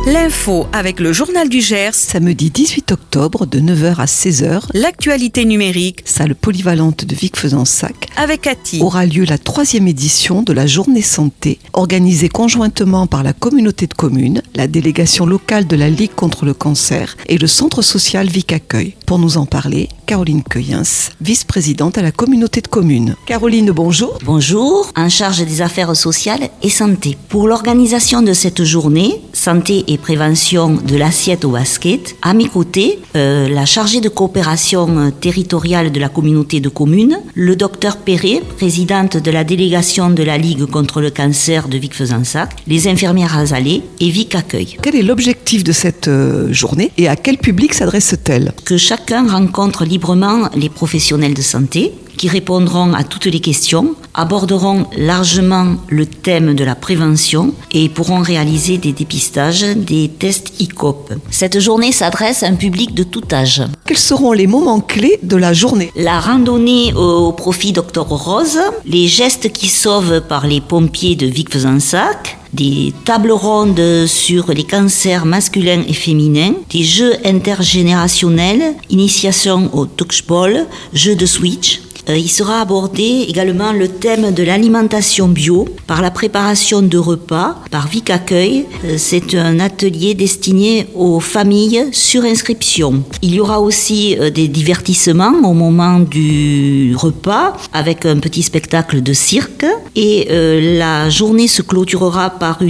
L'info avec le Journal du Gers. Samedi 18 octobre de 9h à 16h. L'actualité numérique. Salle polyvalente de Vic-Fezensac. Avec Cathy. Aura lieu la 3e édition de la Journée Santé, organisée conjointement par la communauté de communes, la délégation locale de la Ligue contre le cancer et le centre social Vic Accueil. Pour nous en parler, Caroline Cueillens, vice-présidente à la communauté de communes. Caroline, bonjour. Bonjour, en charge des affaires sociales et santé. Pour l'organisation de cette journée, santé et prévention de l'assiette au basket, à mes côtés, la chargée de coopération territoriale de la communauté de communes, le docteur Perret, présidente de la délégation de la Ligue contre le cancer de Vic-Fezensac, les infirmières Azalée et Vic Accueil. Quel est l'objectif de cette journée et à quel public s'adresse-t-elle ? Que chacun rencontre librement les professionnels de santé qui répondront à toutes les questions, aborderont largement le thème de la prévention et pourront réaliser des dépistages, des tests ICOP. Cette journée s'adresse à un public de tout âge. Quels seront les moments clés de la journée ? La randonnée au profit d'Octobre Rose, les gestes qui sauvent par les pompiers de Vic-Fezensac, des tables rondes sur les cancers masculins et féminins, des jeux intergénérationnels, initiation au touchball, jeux de switch. Il sera abordé également le thème de l'alimentation bio par la préparation de repas par Vic Accueil. C'est un atelier destiné aux familles sur inscription. Il y aura aussi des divertissements au moment du repas avec un petit spectacle de cirque et la journée se clôturera par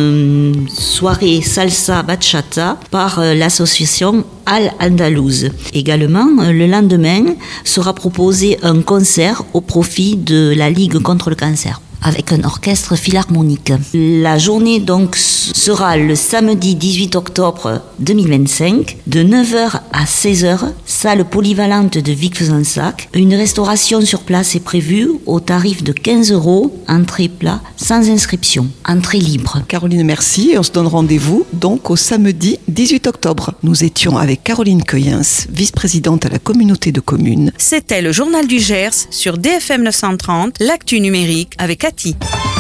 une soirée salsa bachata par l'association Al-Andalouse. Également, le lendemain sera proposé un concert au profit de la Ligue contre le cancer avec un orchestre philharmonique. La journée donc sera le samedi 18 octobre 2025 de 9h à 16h, salle polyvalente de Vic-Fezensac. Une restauration sur place est prévue au tarif de 15 €, entrée plat, sans inscription, entrée libre. Caroline, merci. Et on se donne rendez-vous donc au samedi 18 octobre. Nous étions avec Caroline Cueillens, vice-présidente à la communauté de communes. C'était le Journal du Gers sur DFM 930, l'actu numérique avec Cathy.